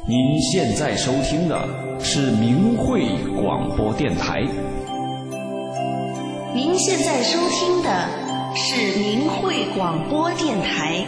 您现在收听的是明慧广播电台。 您现在收听的是明慧广播电台。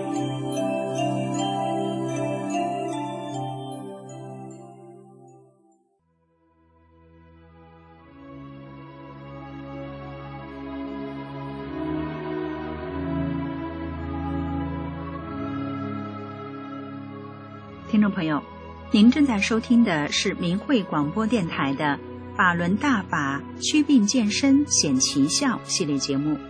听众朋友，您正在收听的是明慧广播电台的法轮大法祛病健身显奇效系列节目。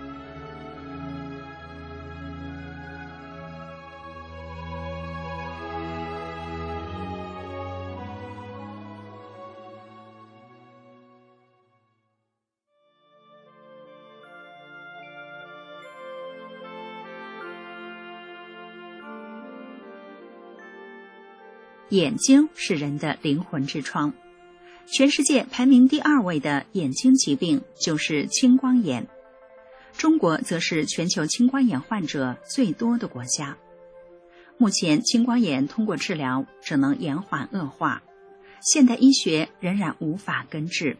眼睛是人的灵魂之窗，全世界排名第2位的眼睛疾病就是青光眼，中国则是全球青光眼患者最多的国家。目前青光眼通过治疗只能延缓恶化，现代医学仍然无法根治。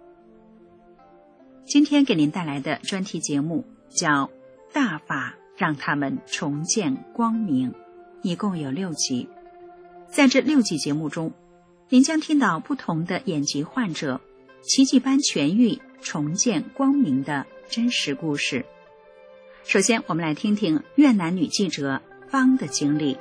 今天给您带来的专题节目叫《大法让他们重见光明》，一共有6集。在这6集节目中，您将听到不同的眼疾患者奇迹般痊愈、重见光明的真实故事。首先，我们来听听越南女记者方的经历。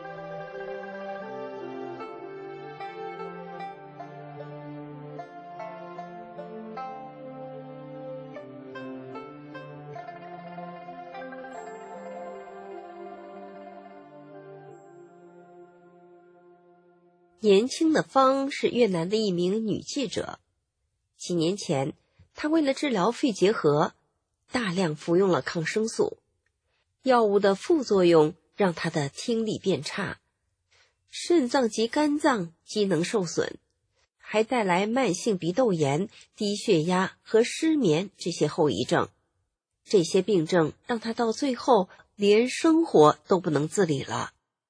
年轻的方是越南的一名女记者。几年前，她为了治疗肺结核，大量服用了抗生素。药物的副作用让她的听力变差，肾脏及肝脏机能受损，还带来慢性鼻窦炎、低血压和失眠这些后遗症。这些病症让她到最后连生活都不能自理了。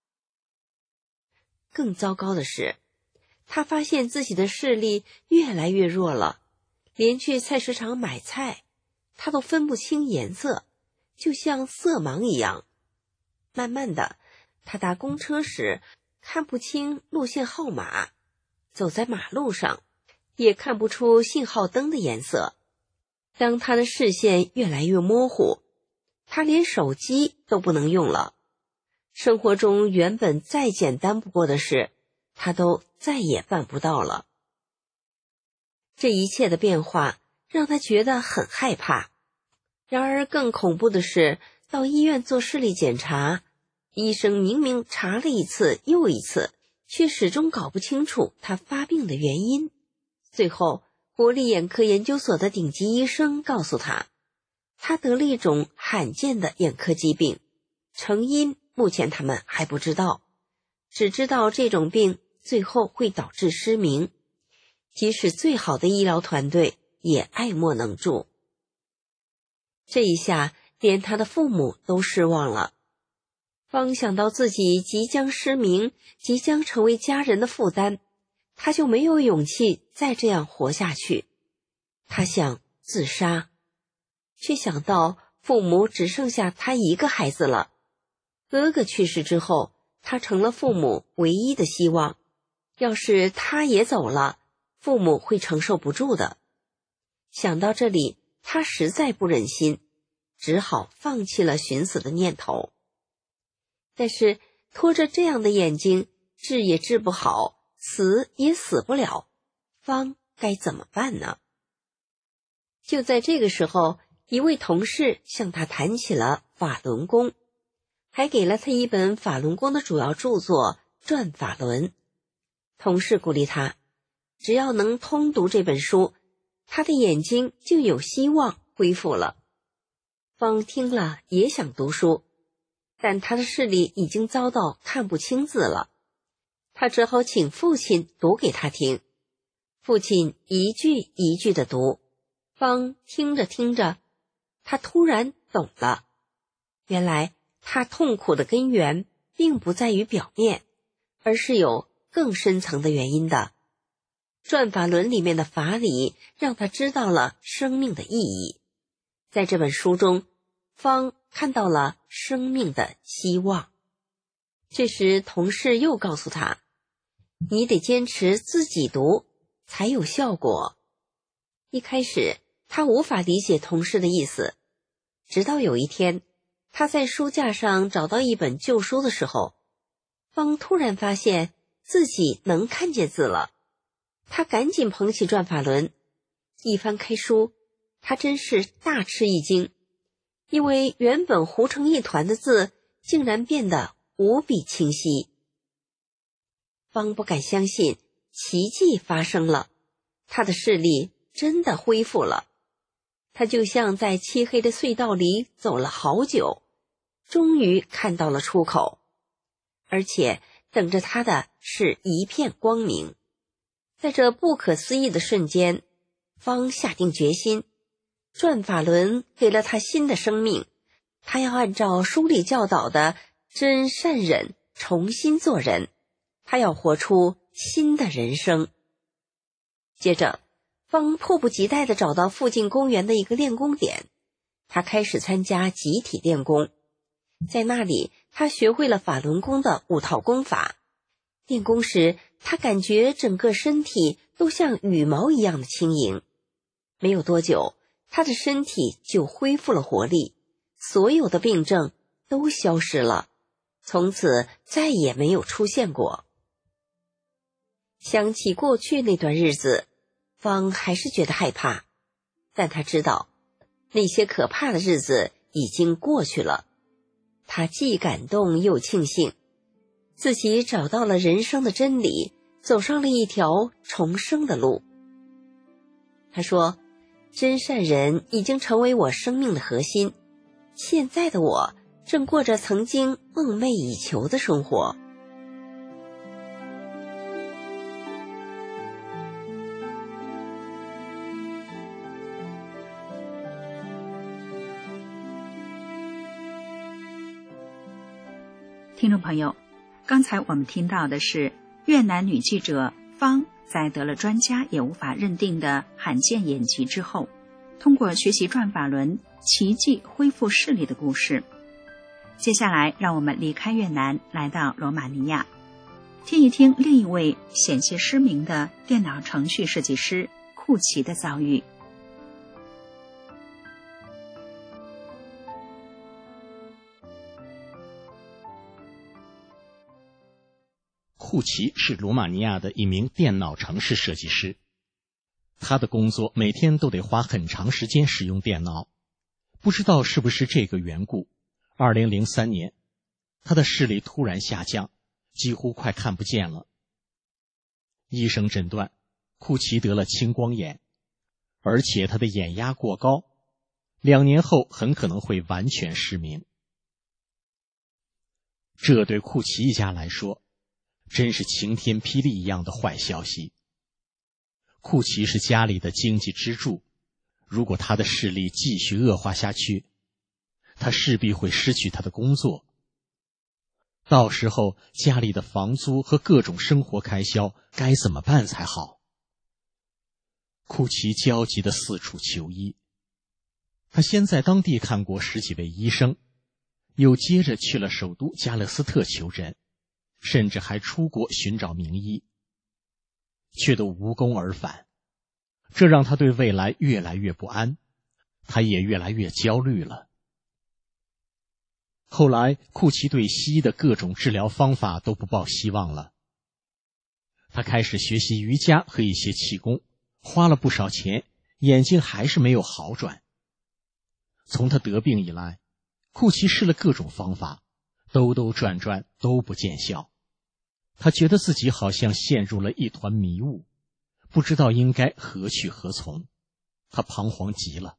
更糟糕的是，他发现自己的视力越来越弱了，连去菜市场买菜，他都分不清颜色，就像色盲一样。慢慢的，他搭公车时看不清路线号码，走在马路上也看不出信号灯的颜色。当他的视线越来越模糊，他连手机都不能用了。生活中原本再简单不过的事，他都再也办不到了。这一切的变化让他觉得很害怕。然而更恐怖的是，到医院做视力检查，医生明明查了一次又一次，却始终搞不清楚他发病的原因。最后，国立眼科研究所的顶级医生告诉他，他得了一种罕见的眼科疾病，成因目前他们还不知道，只知道这种病最后会导致失明，即使最好的医疗团队也爱莫能助。这一下连他的父母都失望了。方想到自己即将失明，即将成为家人的负担，他就没有勇气再这样活下去。他想自杀，却想到父母只剩下他一个孩子了。哥哥去世之后，他成了父母唯一的希望。要是他也走了，父母会承受不住的。想到这里，他实在不忍心，只好放弃了寻死的念头。但是拖着这样的眼睛，治也治不好，死也死不了，方该怎么办呢？就在这个时候，一位同事向他谈起了法轮功，还给了他一本法轮功的主要著作《转法轮》。同事鼓励他，只要能通读这本书，他的眼睛就有希望恢复了。方听了也想读书，但他的视力已经糟到看不清字了。他只好请父亲读给他听，父亲一句一句地读。方听着听着，他突然懂了，原来他痛苦的根源并不在于表面，而是有更深层的原因的。转法轮里面的法理让他知道了生命的意义。在这本书中，方看到了生命的希望。这时同事又告诉他，你得坚持自己读才有效果。一开始他无法理解同事的意思，直到有一天他在书架上找到一本旧书的时候，方突然发现自己能看见字了。他赶紧捧起转法轮，一翻开书，他真是大吃一惊，因为原本糊成一团的字竟然变得无比清晰。方不敢相信奇迹发生了，他的视力真的恢复了。他就像在漆黑的隧道里走了好久，终于看到了出口，而且等着他的是一片光明。在这不可思议的瞬间，方下定决心，转法轮给了他新的生命，他要按照书里教导的真善忍重新做人，他要活出新的人生。接着方迫不及待地找到附近公园的一个练功点，他开始参加集体练功。在那里他学会了法轮功的5套功法。练功时他感觉整个身体都像羽毛一样的轻盈。没有多久，他的身体就恢复了活力，所有的病症都消失了，从此再也没有出现过。想起过去那段日子，方还是觉得害怕，但他知道那些可怕的日子已经过去了。他既感动又庆幸，自己找到了人生的真理，走上了一条重生的路。他说，真善人已经成为我生命的核心，现在的我正过着曾经梦寐以求的生活。 听众朋友，刚才我们听到的是越南女记者方在得了专家也无法认定的罕见眼疾之后，通过学习转法轮奇迹恢复视力的故事。接下来让我们离开越南，来到罗马尼亚，听一听另一位险些失明的电脑程序设计师库奇的遭遇。 库奇是罗马尼亚的一名电脑程式设计师，他的工作每天都得花很长时间使用电脑。不知道是不是这个缘故，2003年，他的视力突然下降，几乎快看不见了。医生诊断，库奇得了青光眼，而且他的眼压过高，2年后很可能会完全失明。这对库奇一家来说真是晴天霹雳一样的坏消息。库奇是家里的经济支柱，如果他的视力继续恶化下去，他势必会失去他的工作。到时候家里的房租和各种生活开销该怎么办才好？库奇焦急地四处求医，他先在当地看过10几位医生，又接着去了首都加勒斯特求诊，甚至还出国寻找名医，却都无功而返。这让他对未来越来越不安，他也越来越焦虑了。后来库奇对西医的各种治疗方法都不抱希望了，他开始学习瑜伽和一些气功，花了不少钱，眼睛还是没有好转。从他得病以来，库奇试了各种方法，兜兜转转都不见效。他觉得自己好像陷入了一团迷雾，不知道应该何去何从，他彷徨极了。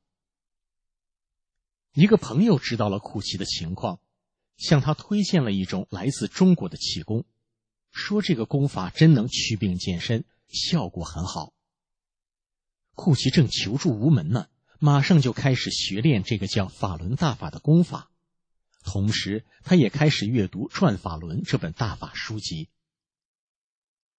一个朋友知道了库奇的情况，向他推荐了一种来自中国的气功，说这个功法真能祛病健身，效果很好。库奇正求助无门呢，马上就开始学练这个叫法轮大法的功法，同时他也开始阅读《转法轮》这本大法书籍。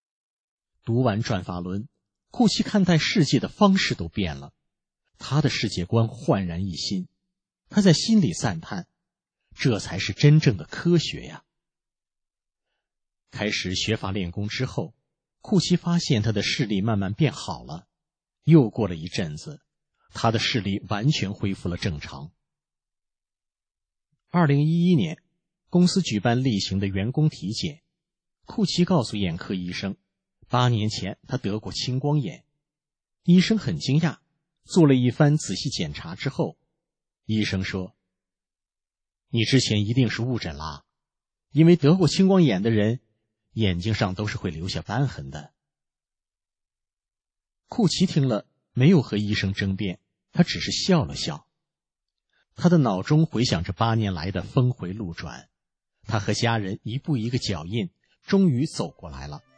读完转法轮，库奇看待世界的方式都变了，他的世界观焕然一新。他在心里赞叹，这才是真正的科学呀。开始学法练功之后，库奇发现他的视力慢慢变好了。又过了一阵子，他的视力完全恢复了正常。2011年，公司举办例行的员工体检，库奇告诉眼科医生，8年前他得过青光眼。医生很惊讶，做了一番仔细检查之后，医生说：“你之前一定是误诊啦，因为得过青光眼的人，眼睛上都是会留下斑痕的。”库奇听了，没有和医生争辩，他只是笑了笑。他的脑中回想着8年来的峰回路转，他和家人一步一个脚印，终于走过来了。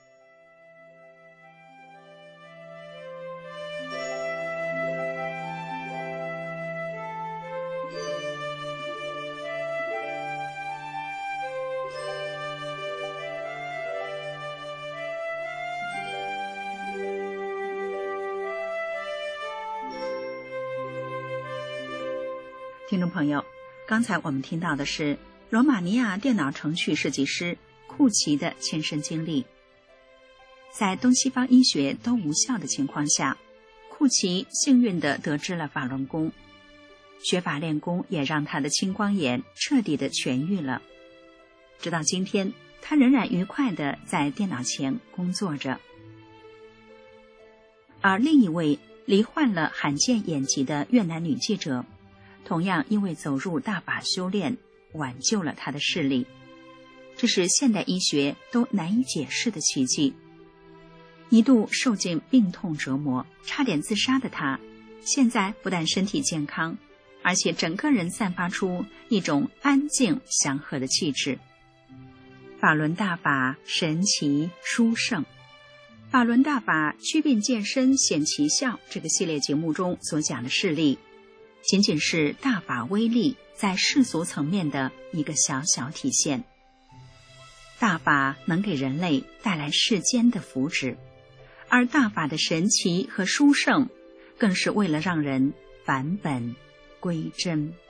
听众朋友，刚才我们听到的是罗马尼亚电脑程序设计师库奇的亲身经历。在东西方医学都无效的情况下，库奇幸运地得知了法轮功。学法练功也让他的青光眼彻底地痊愈了。直到今天，他仍然愉快地在电脑前工作着。而另一位罹患了罕见眼疾的越南女记者，同样因为走入大法修炼，挽救了他的视力。这是现代医学都难以解释的奇迹。一度受尽病痛折磨，差点自杀的他，现在不但身体健康，而且整个人散发出一种安静祥和的气质。法轮大法神奇殊胜，法轮大法祛病健身显奇效这个系列节目中所讲的视力，仅仅是大法威力在世俗层面的一个小小体现。大法能给人类带来世间的福祉，而大法的神奇和殊胜，更是为了让人返本归真。